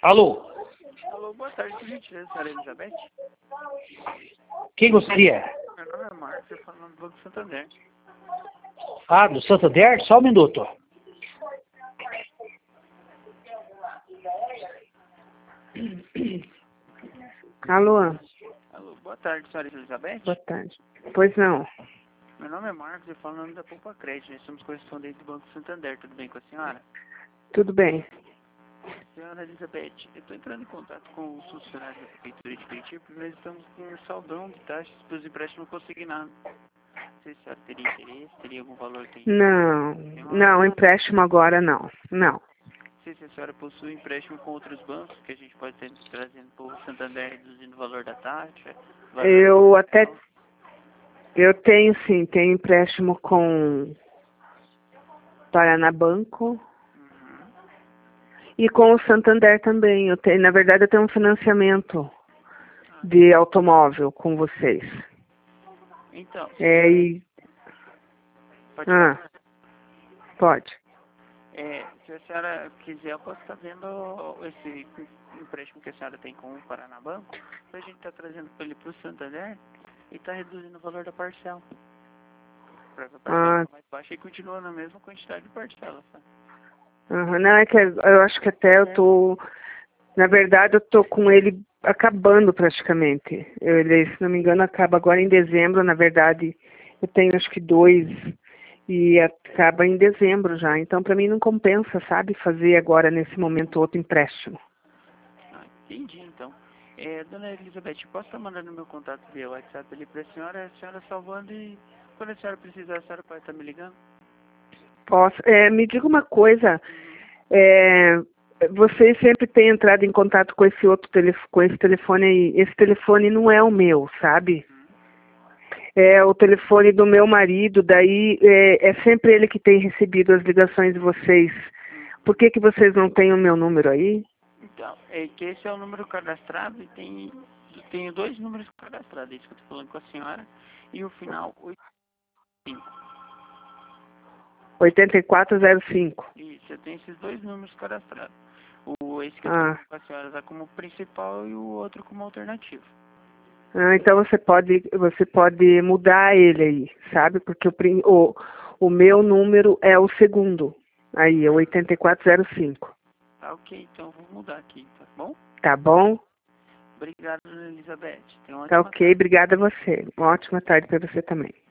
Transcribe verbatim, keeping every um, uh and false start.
Alô? Alô, boa tarde, por gentileza, senhora Elizabeth. Quem gostaria? Meu nome é Marcos, eu falo do Banco Santander. Ah, do Santander? Só um minuto. Alô? Alô, boa tarde, senhora Elizabeth. Boa tarde. Pois não. Meu nome é Marcos, eu falo em nome da Poupa Crédito. Nós somos correspondentes do Banco Santander. Tudo bem com a senhora? Tudo bem. Senhora Elizabeth, eu estou entrando em contato com os funcionários da Prefeitura de Curitiba porque nós estamos com um saldão de taxas para os empréstimos consignados. Não sei se a senhora teria interesse, teria algum valor que Não, tem uma... não, empréstimo agora não. Não. Não sei se a senhora possui empréstimo com outros bancos, que a gente pode estar trazendo para o Santander reduzindo o valor da taxa. Valor Eu até... Eu tenho sim, tenho empréstimo com Paraná Banco Uhum. e com o Santander também. Eu tenho, na verdade, eu tenho um financiamento de automóvel com vocês. Então, É, e... pode Ah, falar. pode. É, se a senhora quiser, eu posso estar vendo esse empréstimo que a senhora tem com o Paraná Banco, para a gente estar trazendo ele para o Santander e estar reduzindo o valor da parcela. Para a parcela Ah, ficar mais baixa e continua na mesma quantidade de parcela. Sabe? uhum. Não, é que eu acho que até eu tô... Na verdade, eu tô com ele acabando praticamente. Eu, ele, se não me engano, acaba agora em dezembro. Na verdade, eu tenho acho que dois e acaba em dezembro já. Então, para mim, não compensa, sabe, fazer agora, nesse momento, outro empréstimo. Ah, entendi, então. É, dona Elizabeth, posso estar mandando meu contato via WhatsApp ali para a senhora, a senhora salvando e quando a senhora precisar, a senhora pode estar me ligando? Posso? É, me diga uma coisa. É, você sempre tem entrado em contato com esse outro telefone, com esse telefone aí. Esse telefone não é o meu, sabe? É o telefone do meu marido, daí é, é sempre ele que tem recebido as ligações de vocês. Por que que vocês não têm o meu número aí? Então, é que esse é o número cadastrado e tem, tenho dois números cadastrados, é isso que eu estou falando com a senhora, e o final oito cinco. oito quatro zero cinco. Isso, eu tenho esses dois números cadastrados. O, esse que eu estou Ah. falando com a senhora está como principal e o outro como alternativo. Ah, então você pode, você pode mudar ele aí, sabe? Porque o, prim- o, o meu número é o segundo. Aí, é oito quatro zero cinco. Tá ok, então eu vou mudar aqui, tá bom? Tá bom? Obrigado, dona Elizabeth. Tenha uma Tá ótima ok, tarde. obrigada a você. Uma ótima tarde para você também.